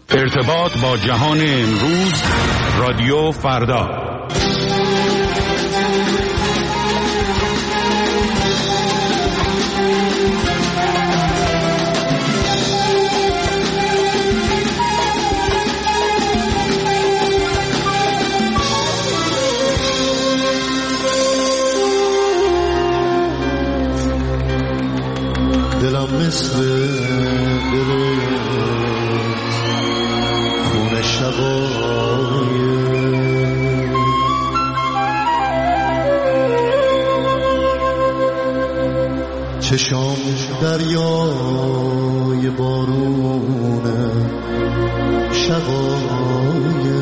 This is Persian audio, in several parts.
ارتباط با جهان امروز، رادیو فردا. دلم مثل خون شبای چشام دریای بارونه شبای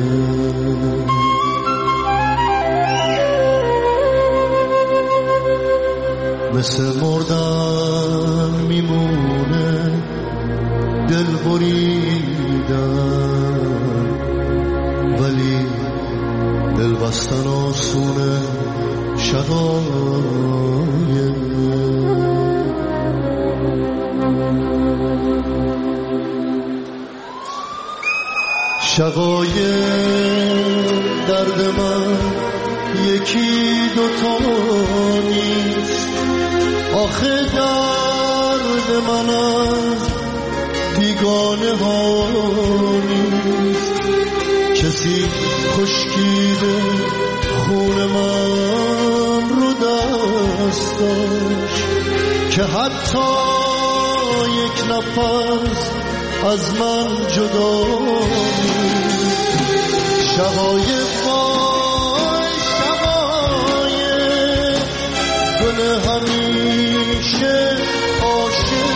مثل مردن میمونه دل بریدن، ولی دل بستن آسونه شقای شقای درد من یکی دوتا نیست، آخه درد من از بیگانه ها نیست. کسی خشکیده خون من رو دست داشت که حتی یک نفس از من جدا نیست. شبای وای شبای گل همیشه عاشق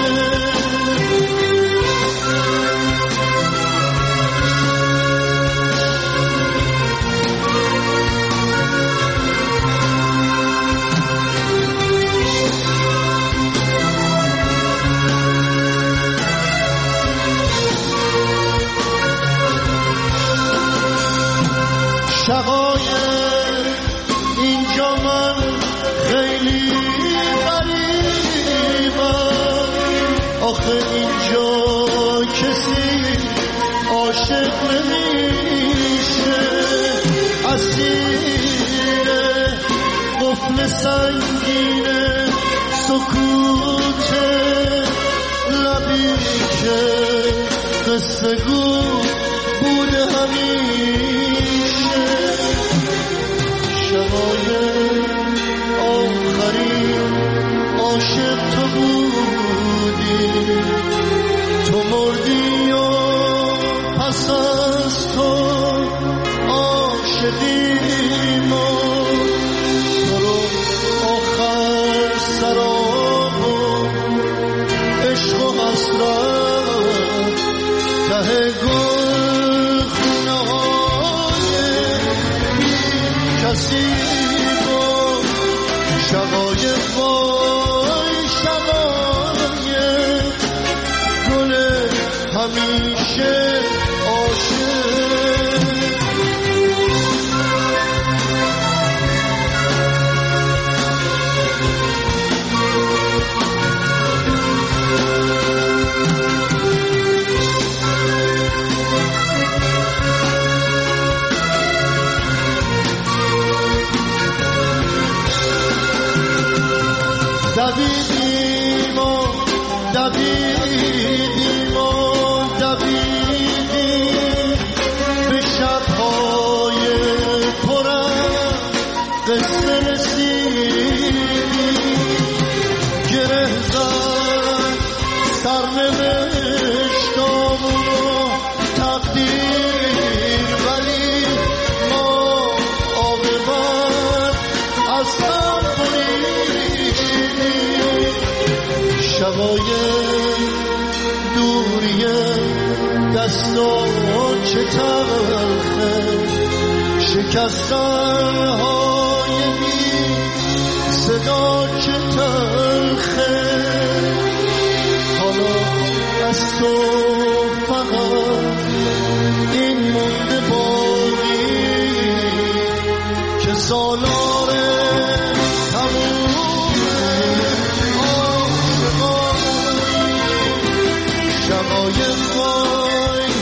شقایق اینجا من خیلی غریبم، آخه اینجا کسی عاشق نمیشه. اسیر قفل سنگین سکوت لبی که قصه گو بوده همیشه. شقایق آخرین عاشق تو بودی، تو مردی و پس از تو عاشقیم و تو رو آخر سراب و عشق و حسرت ته گل خونه های بی کسی بود. شقایق وای شقایق گل همیشه عاشق دویدیم و دویدیم و دویدیم به شبهای پرم قصه رسیدیم. گره زد سرنوشتامون و تقدیر، ولی ما عاقبت از هم بریدیم. شقایق دوریه دستان چه تلخه، شکستنهای بی صدا چه تلخه. حالا از تو فقط این مونده باقی که سالار تموم شقایق وای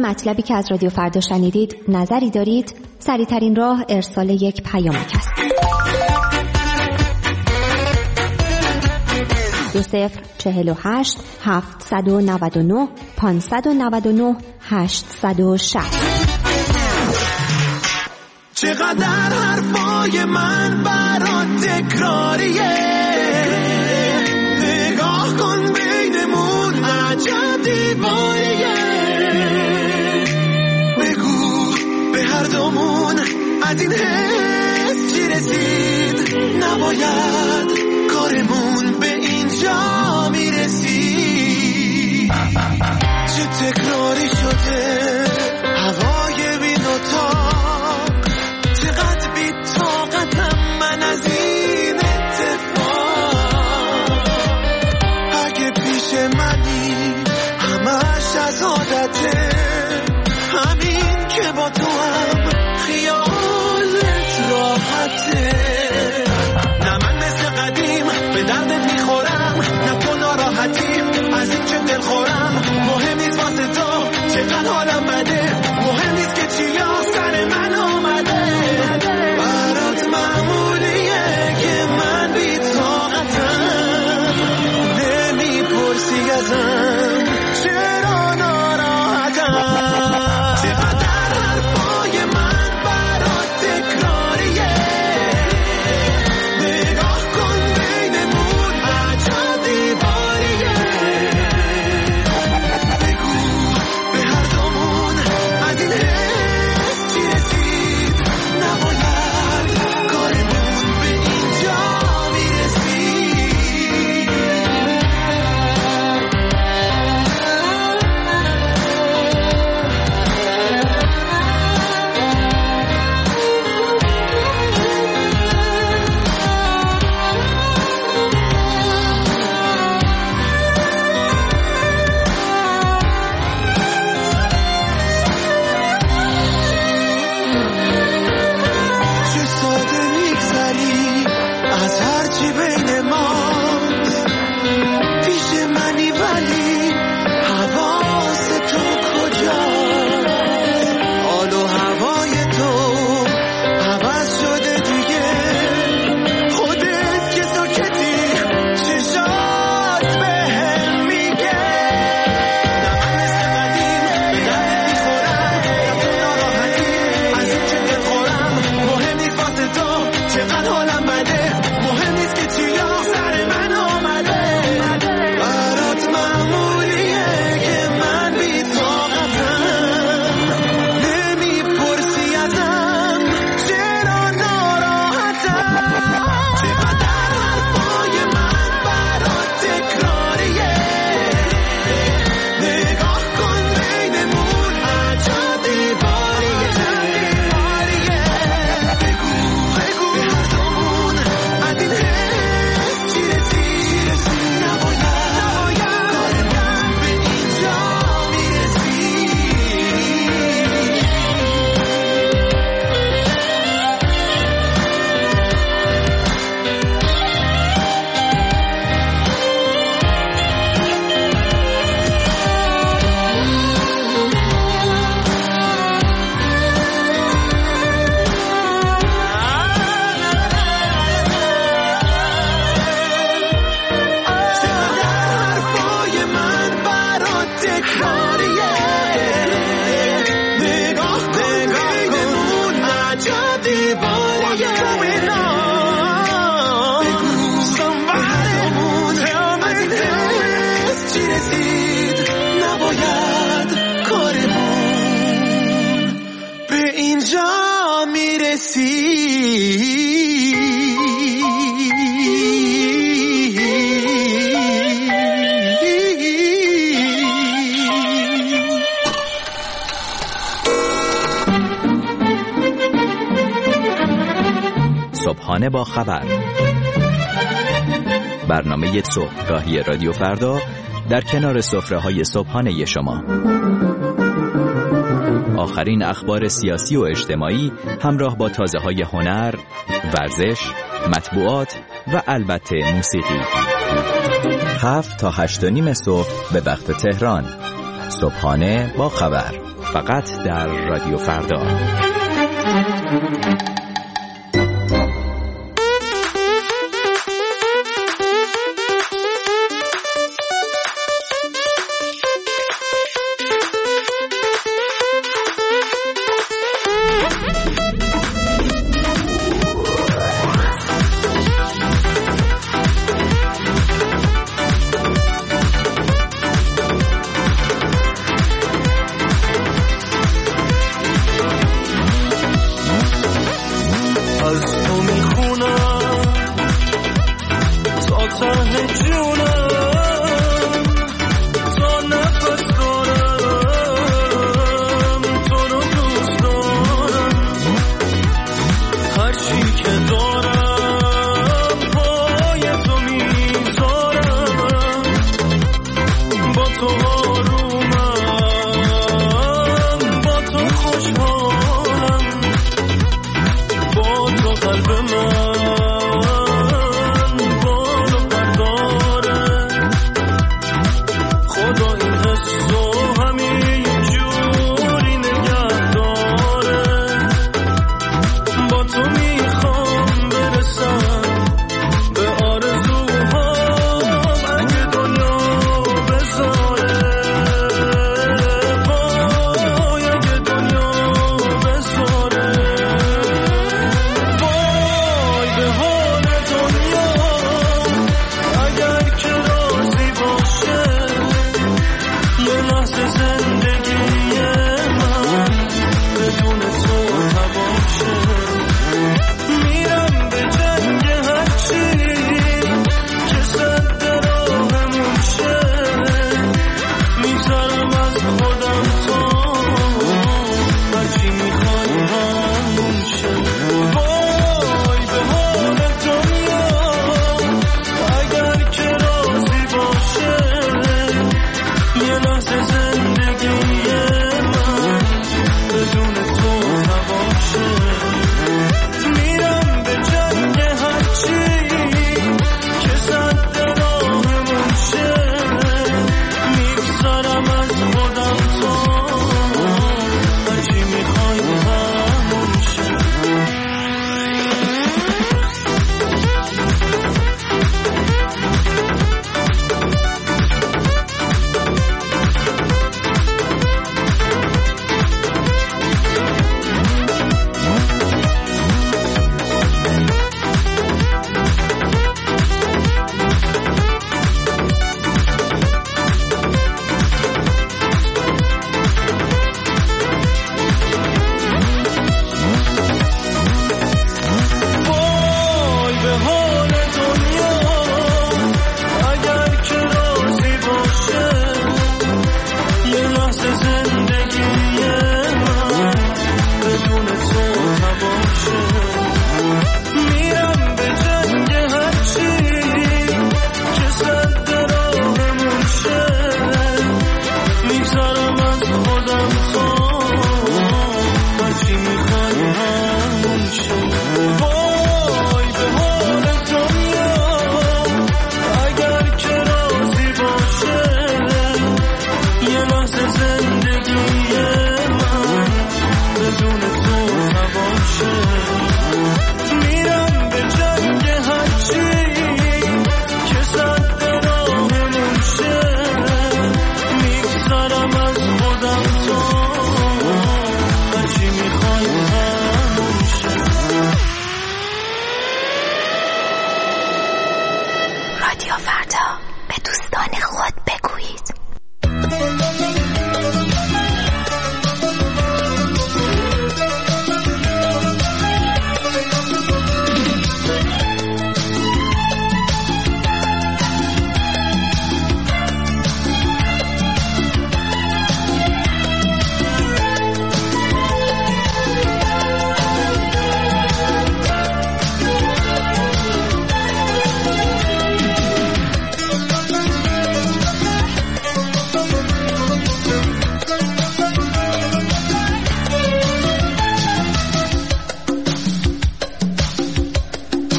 مطلبی که از رادیو فردا شنیدید نظری دارید؟ سریع‌ترین راه ارسال یک پیامک است. 2048 799 599 860. چقدر حرفای من برات تکراریه، نگاه کن بینمون عجب دیواریه، بگو به هر دومون از این حس چی رسید، نباید کارمون به اینجا میرسید. چه تکراری شده هوای بین اتاق، چقدر بی طاقتم من از این اتفاق. اگه پیش منی همش از عادته، همین که با تو هم خیالت راحته. نه من مثل قدیم به دردت میخورم، نه تو ناراحتی از این که دل خورم. مهم نیست واسه تو چقدر حالم بده، مهم نیست که چیا سر من آمده. برات معمولیه که من بی طاقتم، نمیپرسی ازم چرا ناراحتم. چقدر حرفای من برات تکراریه، نگاه کن بینمون عجب دیواریه، بگو به هر دومون از این حس چی رسید، نباید کارمون به اینجا میرسید. چه ساده میگذری از هرچی بین ماست، پیش منی ولی حواس تو کجاست. حال و هوای تو عوض شده دیگه، خودت که سکتی چشات بهم میگه. نه من مثل قدیم به دردت میخورم، نه تو ناراحتی از این که دل خورم. مهم نیست واسه تو چقدر حالم بده، مهم نیست که چیا سر من آمده. برات معمولیه که من بی طاقتم، نمیپرسی ازم چرا ناراحتم. چقدر حرفای من برات تکراریه، نگاه کن بینمون عجب دیواریه، بگو به هر دومون از این حس چی رسید، نباید کارمون به اینجا حرفای من برات تکراریه، نگاه کن بینمون عجب دیواریه، بگو به هر دومون از این حس چی رسید، نباید کارمون به اینجا میرسید. صبحانه با خبر، برنامه صبحگاهی رادیو فردا در کنار سفره‌های صبحانه شما. آخرین اخبار سیاسی و اجتماعی همراه با تازه‌های هنر، ورزش، مطبوعات و البته موسیقی. 7 تا 8:30 صبح به وقت تهران. صبحانه با خبر. فقط در رادیو فردا.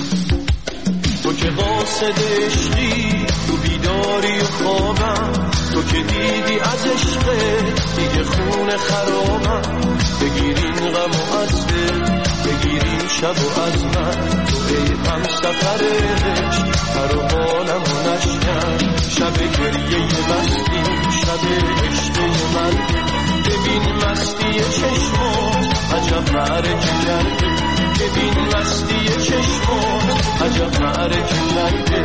قاصد عشقی تو بیداری و خوابم، تو تو که دیدی از عشقت دیگه خون خرابم، بگیرین غم و از دل، بگیرین شب و از من، تو ای هم سفر عشق هر و حالم و نشکن، شب گریه مستی، شب عشق من، ببین مستی چشمات عجب معرکه کرده، ببین مستی چشمات عجب معرکه کرده.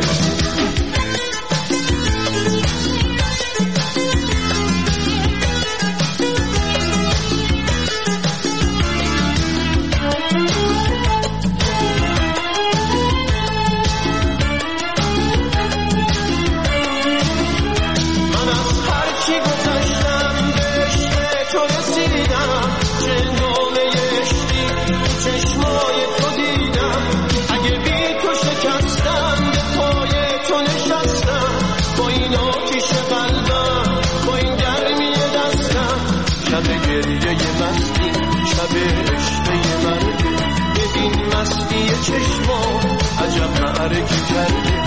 چشما عجب معرکه کرده.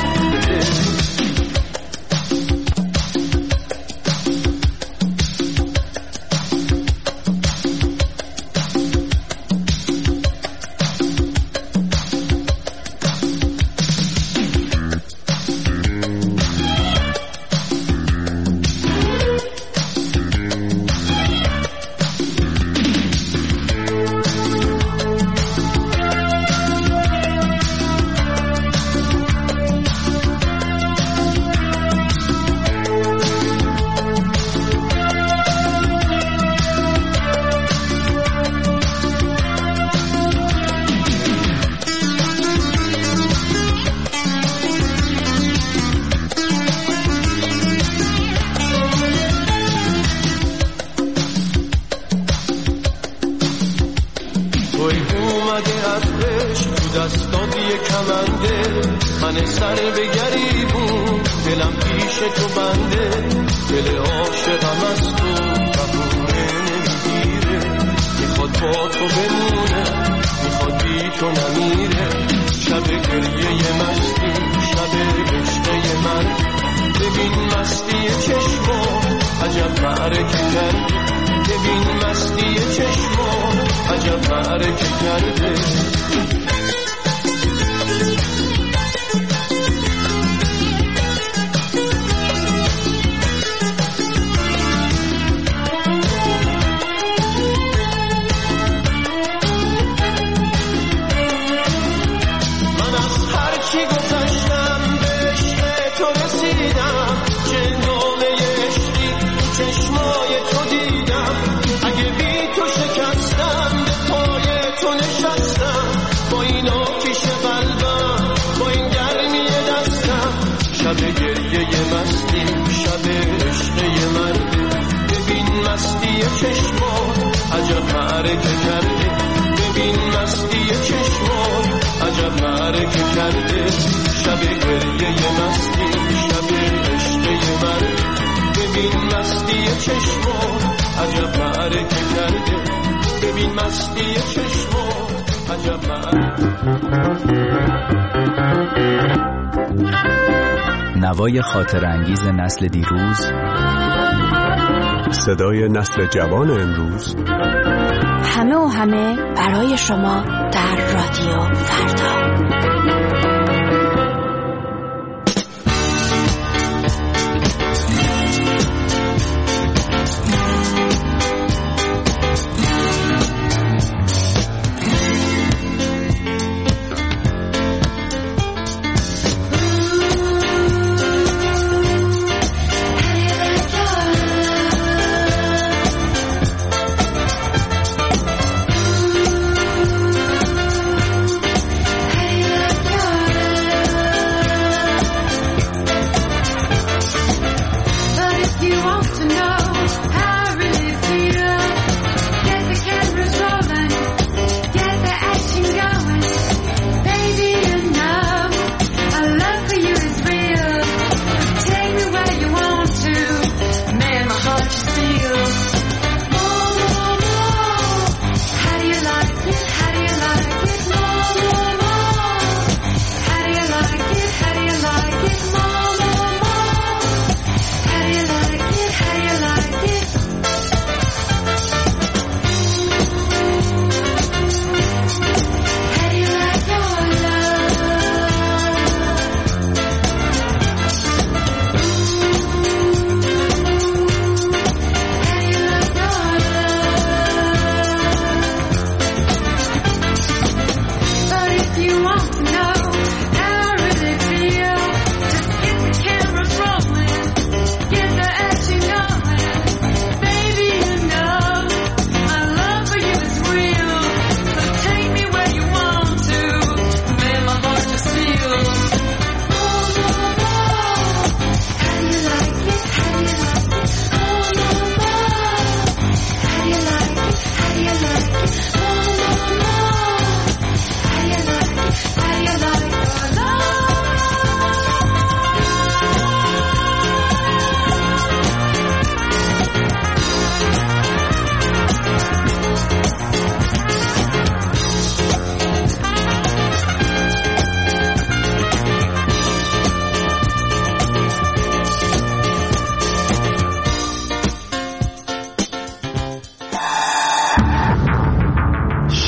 من سر به گریبون دلم پیش تو بنده، دل عاشقم از تو بهونه نمیگیره، میخواد با تو بمونه، میخواد بی تو نمیره، شب گریه مستی، شب عشق من، ببین مستی چشما عجب معرکه کرده، ببین مستی چشما عجب معرکه کرده. شب گریه مستی، شب عشق من، ببین مستی چشمان عجب معرکه کرده، ببین مستی چشمان عجب معرکه کرده، شب گریه مستی، شب عشق من، ببین مستی چشمان عجب معرکه کرده، ببین مستی چشمان عجب معرکه. نوای خاطر انگیز نسل دیروز، صدای نسل جوان امروز، همه و همه برای شما در رادیو فردا.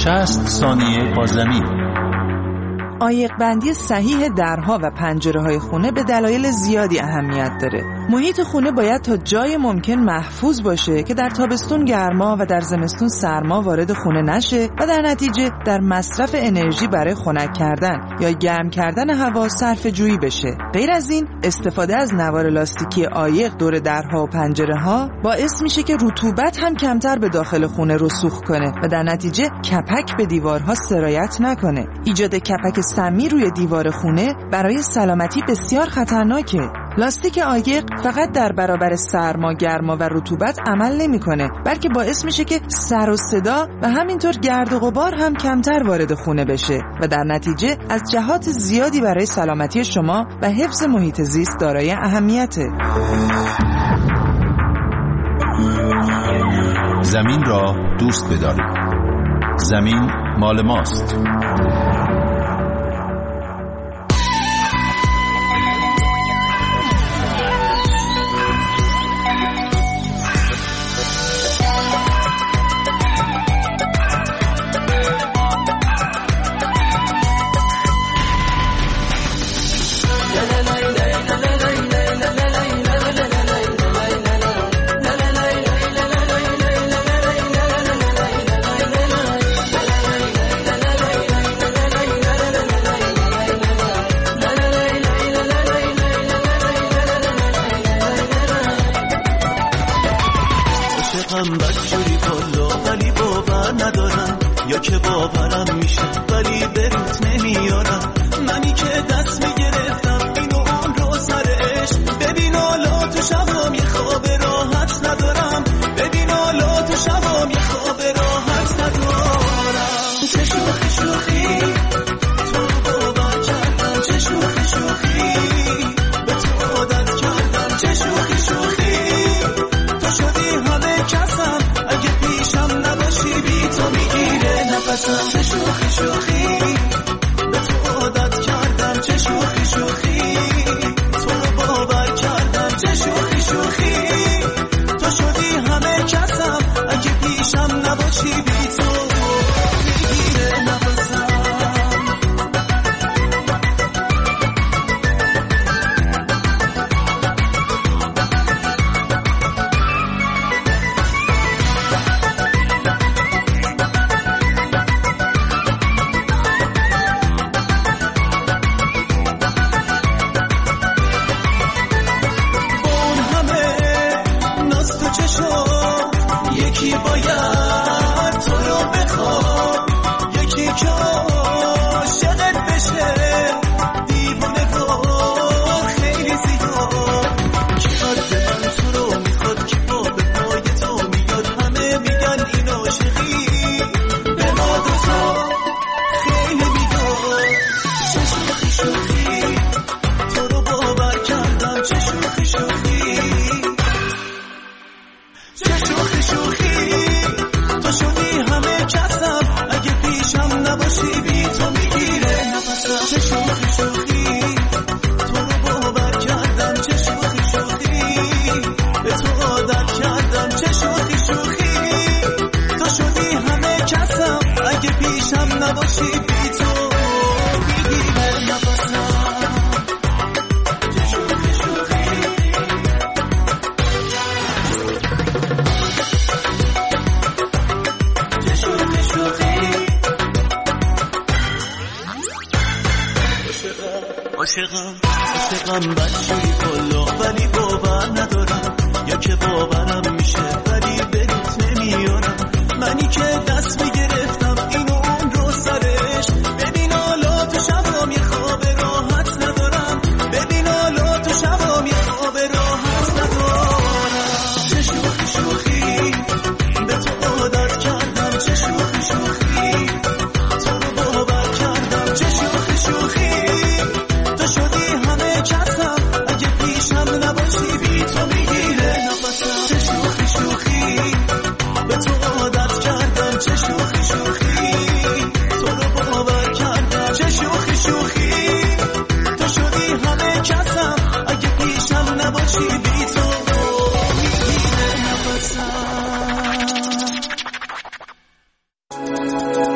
60 ثانیه با زمین. عایق بندی صحیح درها و پنجره‌های خونه به دلایل زیادی اهمیت داره. محیط خونه باید تا جای ممکن محفوظ باشه که در تابستون گرما و در زمستون سرما وارد خونه نشه و در نتیجه در مصرف انرژی برای خنک کردن یا گرم کردن هوا صرفه‌جویی بشه. غیر از این، استفاده از نوار لاستیکی عایق دور درها و پنجره‌ها باعث میشه که رطوبت هم کمتر به داخل خونه رسوخ کنه و در نتیجه کپک به دیوارها سرایت نکنه. ایجاد کپک سمی روی دیوار خونه برای سلامتی بسیار خطرناکه. لاستیک عایق فقط در برابر سرما، گرما و رطوبت عمل نمی‌کنه، بلکه باعث میشه که سر و صدا و همینطور گرد و غبار هم کمتر وارد خونه بشه و در نتیجه از جهات زیادی برای سلامتی شما و حفظ محیط زیست دارای اهمیته. زمین را دوست بدارید. زمین مال ماست. بدجوری بالا ولی باور ندارم، یا که باورم میشه ولی به روت نمیارم. منی که دست میگرفتم این و اون رو سرش، ببین حالا تو شبام یه خواب راحت ندارم، ببین حالا تو شبام یه خواب راحت ندارم. چه شوخی شوخی تو رو باور کردم، چه شوخی شوخی به تو عادت کردم، چه شوخی شوخی تو شدی همه کسم، اگه پیشم نباشی بی تو میگیره نفسم. چه شوخی شوخی به تو عادت کردم، چه شوخی شوخی تو رو باور کردم، چه شوخی شوخی تو شدی همه کسم، اگه پیشم نباشی بی تو میگیره نفسم. یکی باید تو رو بخواد، یکی که عاشقت بشه دیوونه و خیلی زیاد، که من تو رو میخواد که با به پای تو میاد، همه میگن این عاشقی به ما دوتا خیلی میاد. چه شوخی شوخی تو رو باور کردم، چه شوخی شوخی چه شوخی شوخی تو شدی همه کسم، اگه پیشم نباشی بی تو میگیره نفسم. چه شوخی شوخی تو رو باور کردم، چه شوخی شوخی به تو عادت کردم، چه شوخی شوخی تو شدی همه کسم، اگه پیشم نباشی بی تو میگیره نفسم. چه شوخی شوخی عاشقم بدجوری بالا ولی باور ندارم، یا که باورم میشه ولی به روت نمیارم. منی که دست میگرفتم این و اون رو سرش، ببین حالا تو شبام یه خواب راحت ندارم، ببین حالا تو شبام یه خواب راحت ندارم. چه شوخی شوخی به تو عادت کردم، چه شوخی شوخی تو رو باور کردم، چه شوخی شوخی تو شدی همه کسم، اگه پیشم نباشی بی تو میگیره نفسم. چه شوخی شوخی به تو عادت کردم، چه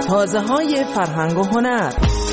تازه‌های فرهنگ و هنر.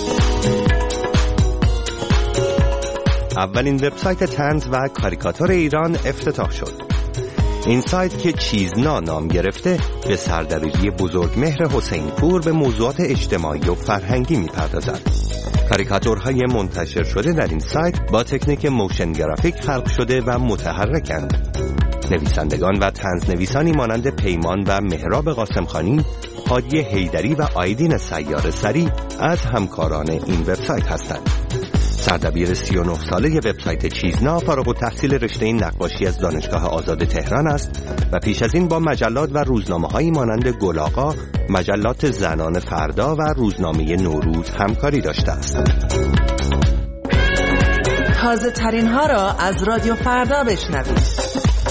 اولین وبسایت طنز و کاریکاتور ایران افتتاح شد. این سایت که چیزنا نام گرفته به سردبیری بزرگمهر حسین پور به موضوعات اجتماعی و فرهنگی می‌پردازد. کاریکاتورهای منتشر شده در این سایت با تکنیک موشن گرافیک خلق شده و متحرکند. نویسندگان و طنز نویسانی مانند پیمان و مهراب قاسمخانی، هادی حیدری و آیدین سیار سری از همکاران این وبسایت هستند. سردبیر 39 ساله وبسایت چیزنا فارغ التحصیل رشته نقاشی از دانشگاه آزاد تهران است و پیش از این با مجلات و روزنامه‌هایی مانند گل‌آقا، مجلات زنان فردا و روزنامه نوروز همکاری داشته است. تازه ترین ها را از رادیو فردا بشنوید.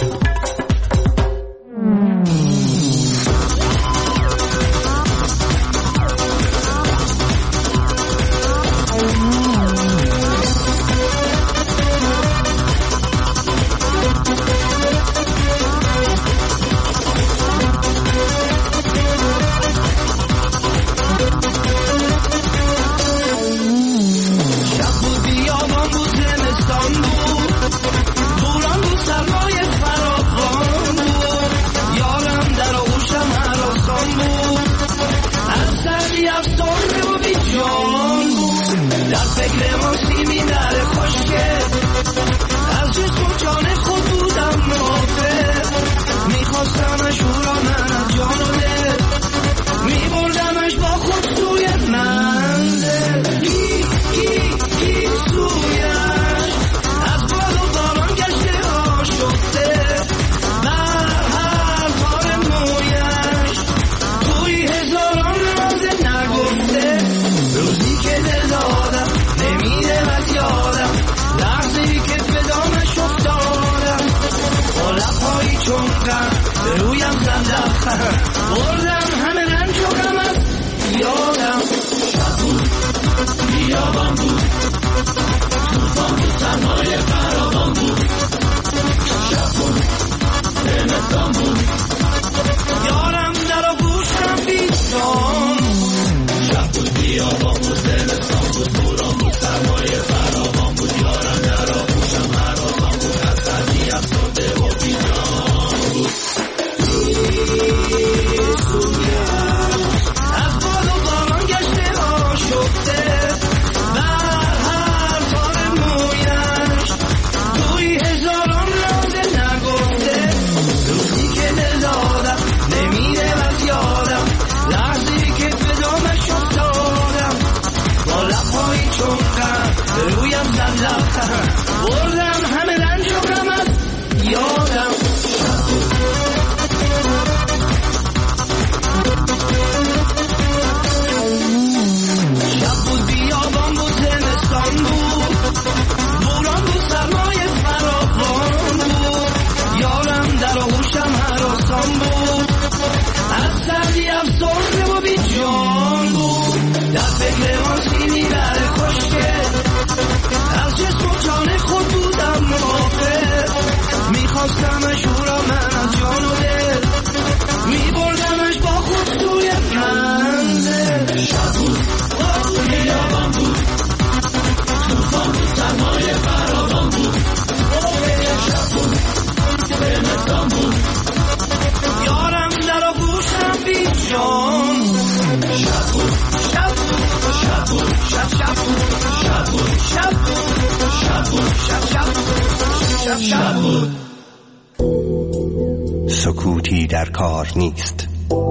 سکوتی در کار نیست.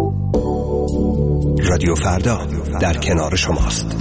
رادیو فردا در کنار شماست.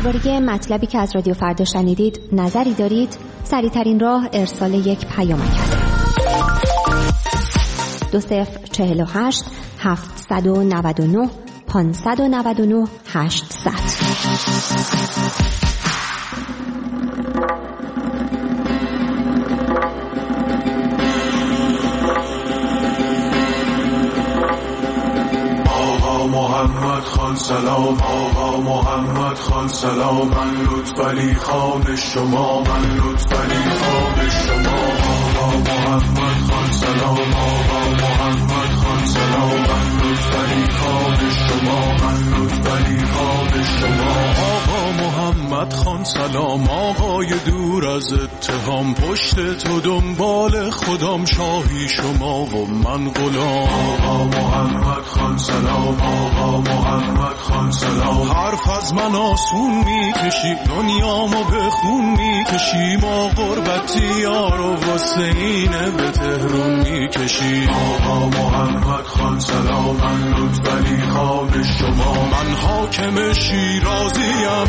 درباره مطلبی که از رادیو فردا شنیدید نظری دارید؟ سریع‌ترین راه ارسال یک پیامک است. 2048 799 599 800. محمد خان سلام، آقا محمد خان سلام، من لطفعلی خان شما، من لطفعلی خان شما. آقا محمد خان سلام، آقا محمد خان سلام، من لطفعلی خان شما، من لطفعلی خان شما. آقا محمد خان سلام، آقای دور از اتهام، پشت تو دنبال خودم، شاهی شما و من غلام. آقا محمد خان سلام، آقا محمد خان سلام، حرف از من آسون میکشی، دنیامو به خون میکشی، ما غربتی یارو واسه اینه به تهرون میکشی. آقا محمد خان سلام، من لطفعلی خان شما، من حاکم شیرازیم،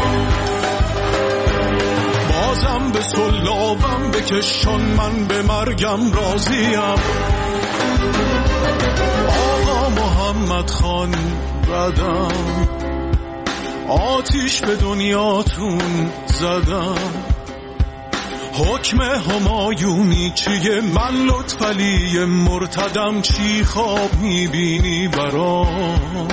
بازم به سلابم بکشان، من به مرگم راضیم. آقا محمد خان بدم، آتیش به دنیاتون زدم، حکم همایونی چیه؟ من لطفعلی مرتدم، چی خواب میبینی برام؟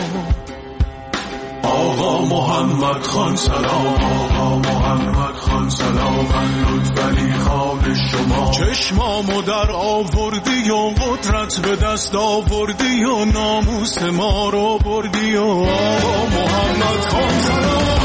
آقا محمد خان سلام، آقا محمد خان سلام، من لطفعلی خان شما، چشمامو در آوردی و قدرت به دست آوردی و ناموس ما رو بردی و آقا محمد خان سلام،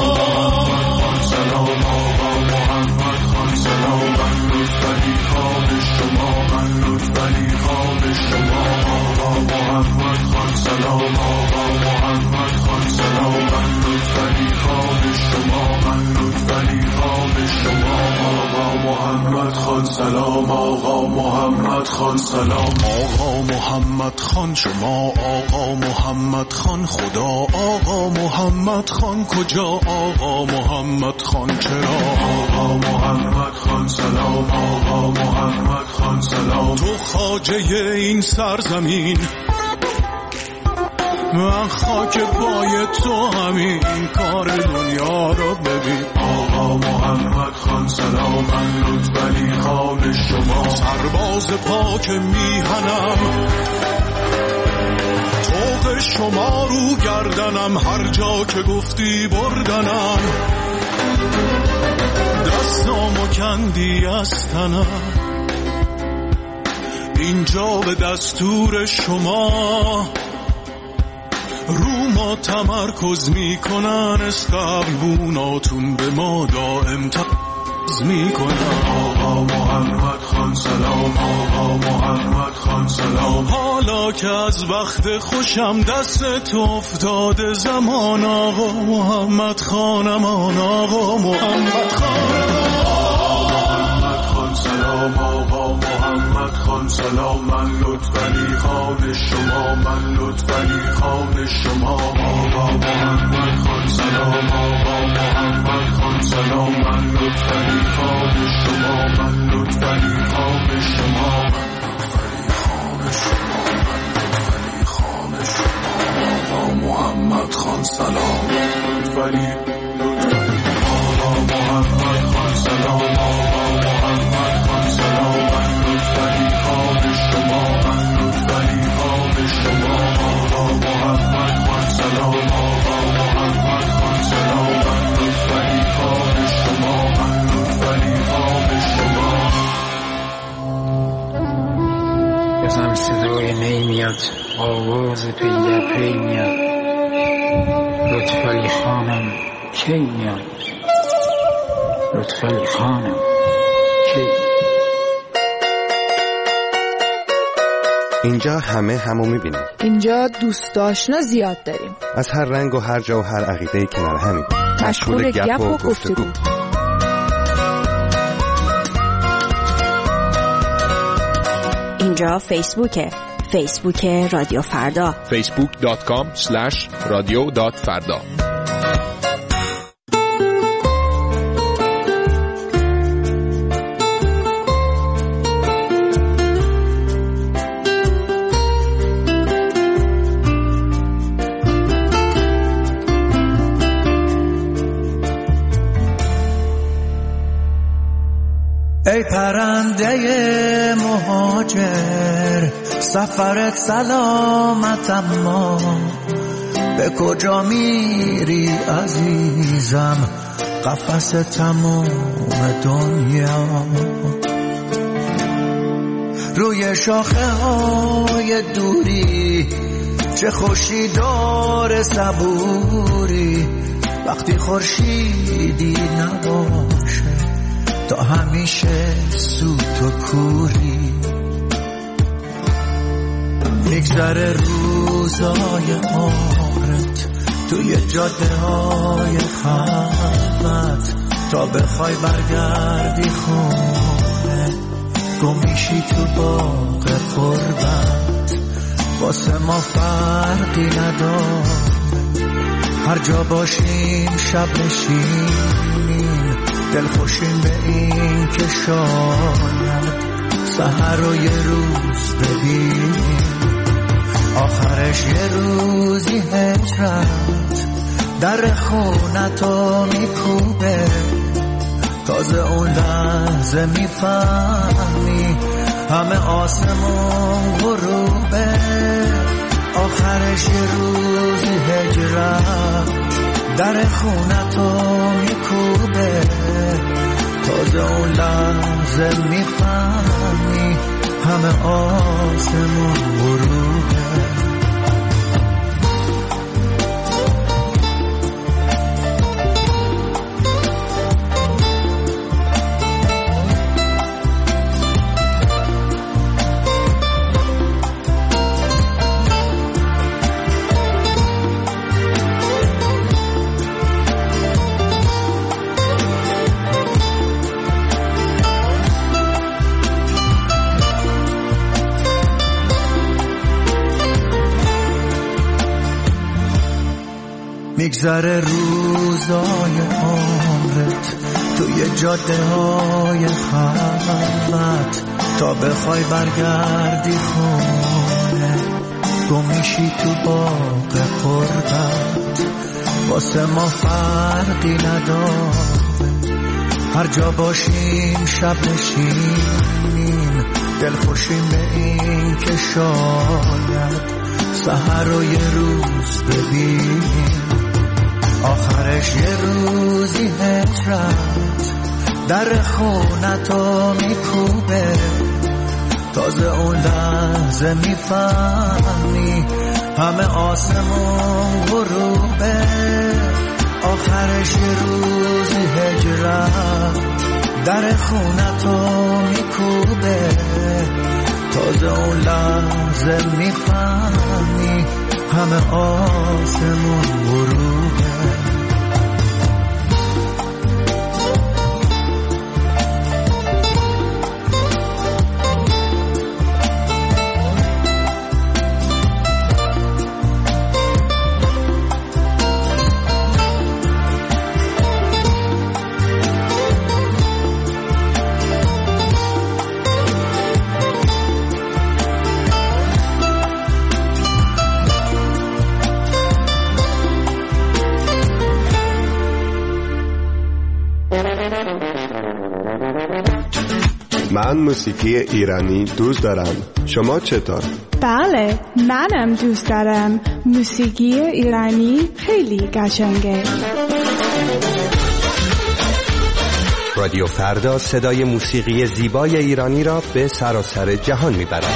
آقا محمد خان سلام، من لطفعلی خان شما، من لطفعلی خان شما. آقا محمد خان سلام، آقا محمد خان سلام، من لطفعلی خان شما، من لطفعلی خان شما. آقا محمد خان سلام، آقا محمد خان سلام، آقا محمد خان شما، آقا محمد خان خدا، آقا محمد خان کجا، آقا محمد خان چرا؟ آقا محمد خان سلام، آقا محمد خان سلام، تو خواجه این سرزمین، من خاک پای تو همین کار دنیا رو ببین. آقا محمد خان سلام، من لطفعلی خان شما، سرباز پاک میهنم، طوق شما رو گردنم، هر جا که گفتی بردنم، دستامو کندی از تنم، اینجا به دستور شما رو ما تمرکز میکنن، اسقبلوناتون به ما دائم تقض میکنن. آقا محمد خان سلام، آقا محمد خان سلام، حالا که از وقت خوشم دست تو افتاده زمان، آقا محمد خانمان، آقا محمد خانمان، سلام، آقا محمد خان سلام، من لطفعلی خان شما، من لطفعلی خان شما. آقا محمد خان سلام، آقا محمد خان سلام، من لطفعلی خان شما، من لطفعلی خان شما، من لطفعلی خان شما. آقا محمد خان سلام، لطفعلی آقا محمد خان سلام، آقا محمد خان سلام، من لطفعلی خان شما، من لطفعلی خان شما. آقا محمد خان سلام، آقا محمد خان سلام، من لطفعلی خان شما، من لطفعلی خان شما. بزن صدای نی میاد، آواز پی در پی میاد، لطفعلی خانم کی میاد، لطفعلی خانم کی؟ اینجا همو میبینیم، اینجا دوست آشنا زیاد داریم، از هر رنگ و هر جا و هر عقیده‌ای کنار همیم، مشغول گپ و گفتگو. اینجا فیسبوک رادیو فردا، facebook.com/radio.farda. پرنده مهاجر سفرت سلامت، اما به کجا میری عزیزم؟ قفس تموم دنیا روی شاخه های دوری، چه خوشی داره صبوری وقتی خورشیدی نباشه، تا همیشه سوت و کوری. میگذره روزای عمرت توی جاده های خلوت، تا بخوای برگردی خونه گم میشی تو باغ قربت. واسه ما فرقی نداره هر جا باشیم، شب نشینیم دلخوشیم به این که شاید سحر رو یه روز ببینیم، آخرش یه روزی هجرت در خونتو میکوبه. تازه اون لحظه میفهمی همه آسمون غروبه، آخرش یه روزی هجرت در خونتو میکوبه. تازه اون لحظه میفهمی همه آسمون غروبه. میگذره روزای عمرت توی جاده های خلوت، تا بخوای برگردی خونه گم میشی تو باغ قربت. واسه ما فرقی نداره هر جا باشیم، شب نشینیم دلخوشیم به این که شاید سحر رو یه روز ببینیم، آخرش یه روزی هجرت در خونتو میکوبه. تازه اون لحظه میفهمی همه آسمون غروبه، آخرش یه روزی هجرت در خونتو میکوبه. تازه اون لحظه میفهمی همه آسمون غروبه. من موسیقی ایرانی دوست دارم. شما چطور؟ بله، منم دوست دارم. موسیقی ایرانی خیلی قشنگه. رادیو فردا صدای موسیقی زیبای ایرانی را به سراسر جهان میبرد.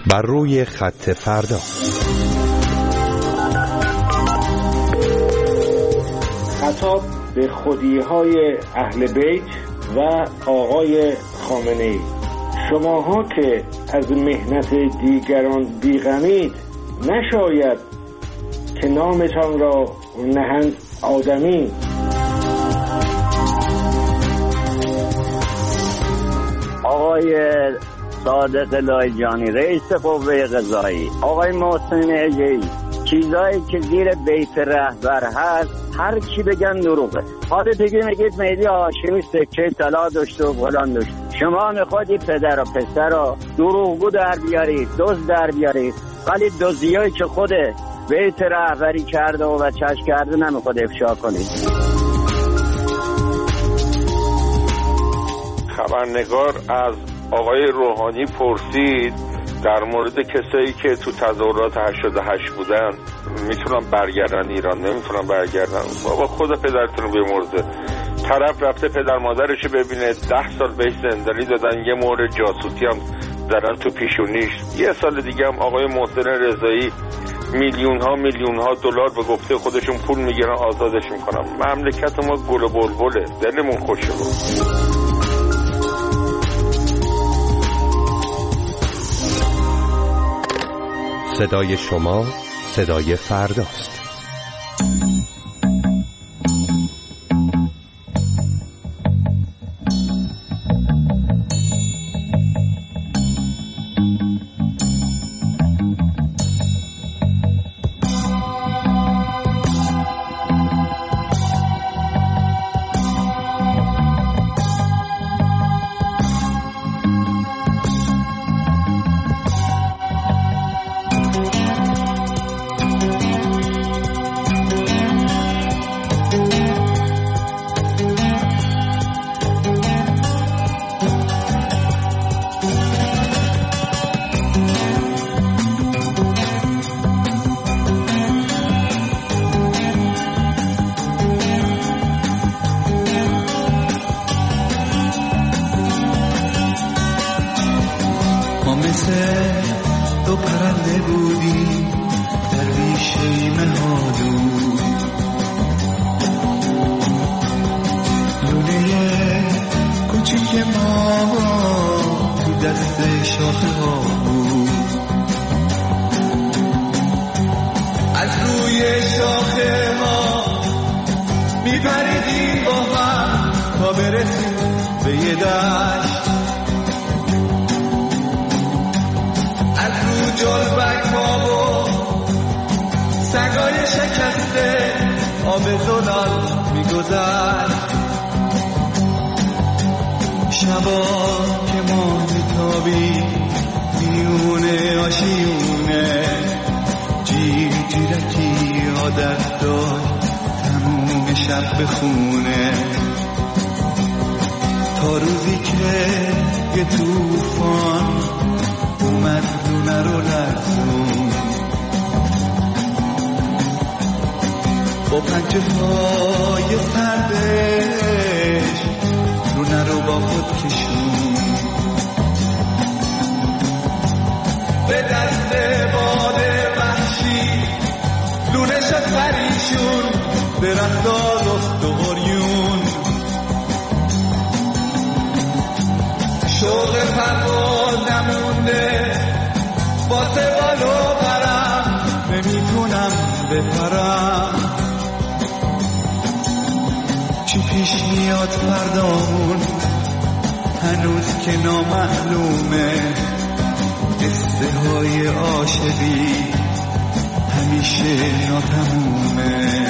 بر روی خط فردا. خطاب به خودی‌های اهل بیت و آقای خامنه‌ای: شماها که از مهنت دیگران بیغمید، نشاید که نامتان را نهند آدمی. آقای صادق لاهیجانی رئیس قوه قضایی، آقای محسن اجهی، چیزایی که زیر بیت رهبر هست هر کی بگن دروغه. حالا دیگه میگید مهدی هاشمی سکه طلا داشته و فلان داشته. شما میخواد این پدر و پسر رو دروغگو در بیارید، دزد در بیارید، ولی دزدیایی که خود بیت رهبری کرده و چشم کرده نمیخواد افشا کنید. خبرنگار از آقای روحانی پرسید در مورد کسایی که تو تظاهرات 88 بودن میتونن برگردن ایران، نمیتونن برگردن. بابا خدا پدرتون رو بمرده. طرف رفته پدر مادرشو ببینه، 10 سال بهش زندانی دادن، یه مورد جاسوسی هم دارن تو پیشونیش. یه سال دیگه هم آقای محسن رضایی میلیون ها دلار به گفته خودشون پول میگیرن آزادش میکنن. مملکت ما گل و بلبله، دلمون خوشه. صدای شما صدای فرداست. تو پرنده بودی در ریشه مهالو، لونه کوچیک ما تو دست شاخه ها بود. از روی شاخه ها میپریدیم با هم تا برسیم به یه دشت. جلبک ها و سگای شکسته آب زلال میگذشت. شبا که ما میتابی میونه آشیونه، جیرکی عادت داشت تموم شب بخونه، تا روزی که یه توفان اومد لونه رو لرزون، با پنجه های سردش لونه رو با خود کشون. به دست باد وحشی لونه شد پریشون، به رفتار رست و غریون. شوق پرواز نمونده واسه بالو برم، نمیتونم بپرم. چی پیش میاد فردامون هنوز که نامعلومه، قصه های عاشقی همیشه ناتمومه.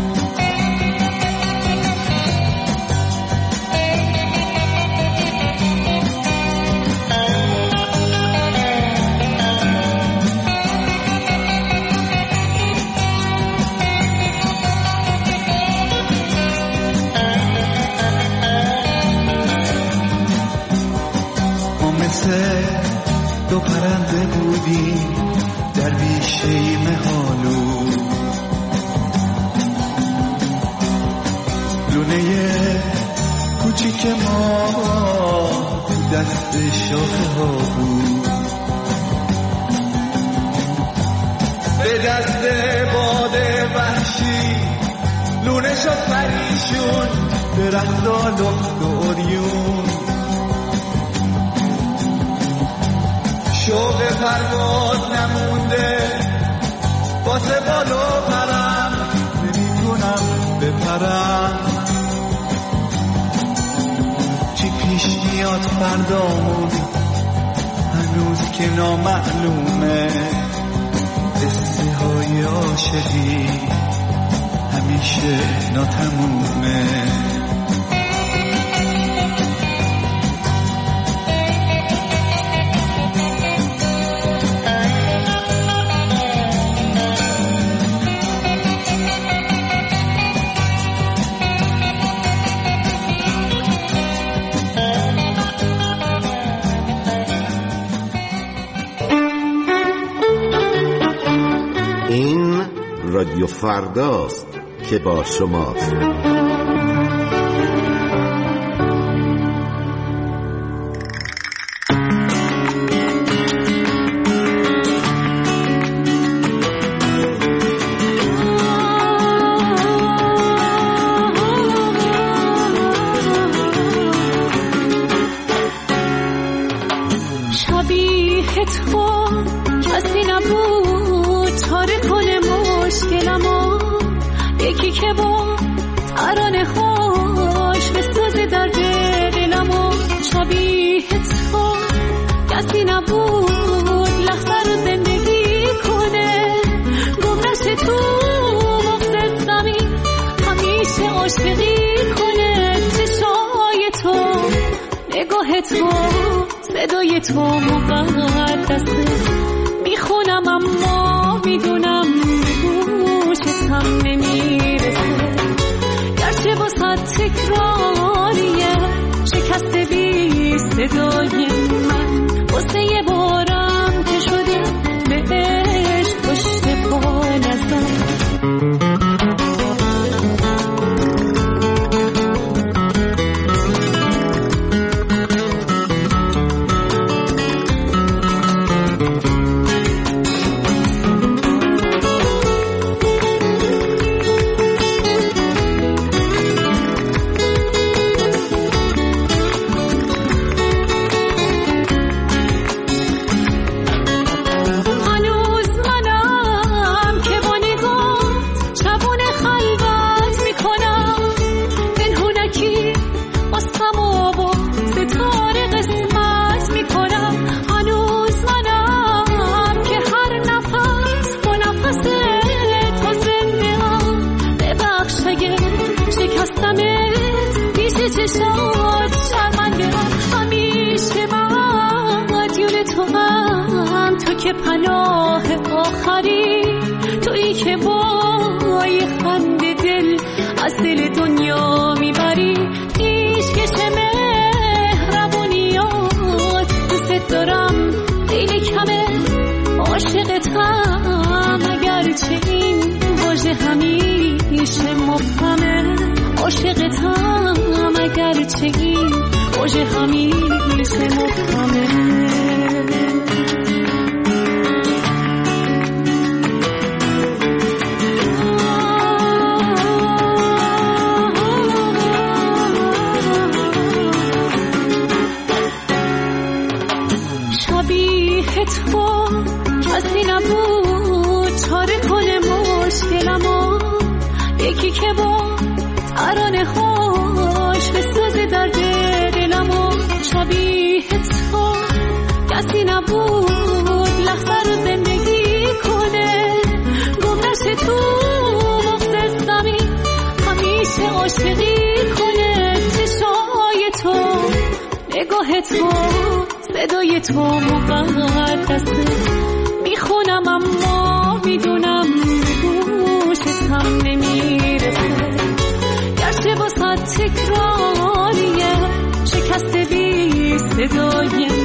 تو پرنده بودی در بیشه مهالو، لونه کوچیک ما دست شاخه ها بود. شد پریشون درختا لخت و عریون شوق پرواز نمونده واسه بالا پرم نمیتونم بپرم چی پیش میاد فردامون هنوز که نامعلومه قصه های عاشقی همیشه ناتمومه این رادیو فرداست که با شماست. شبیه تو کسی نبود چاره کنه مشکلمو یکی که با ترانه خوش بسازه درد دلمو شبیه تو کسی نبود لحظه رو زندگی کنه گم نشه تو مغز زمین همیشه عاشقی کنه چشای تو نگاه تو صدای تو مقدسه میخونم اما میدونم گوشتم نمیرسه گرچه با صد تکراریه شکست بی صدای من واسه یه بارم که شده بهش پشت پا نزن چشات شرمنده همیشه مدیون تو هم تو که پناه آخری تویی که با یه خنده دل از دل دنیا میبری پیش کش مهربونیات دوست دارم خیلی کمه عاشقتم اگرچه این واژه همیشه مبهمه عاشقتم اگرچه این واژه همیشه مبهمه شبیه تو کسی نبود چاره کنه مشکلمو یکی که با ترانه خوش بسازه درد دلمو شبیه تو کسی نبود لحظه رو زندگی کنه گم نشه تو مغز زمین همیشه عاشقی کنه چشای تو نگاه تو صدای تو مقدسه میخونم اما میدونم گوشتم نمیرسه گرچه با صد تکراریه شکست بی صدای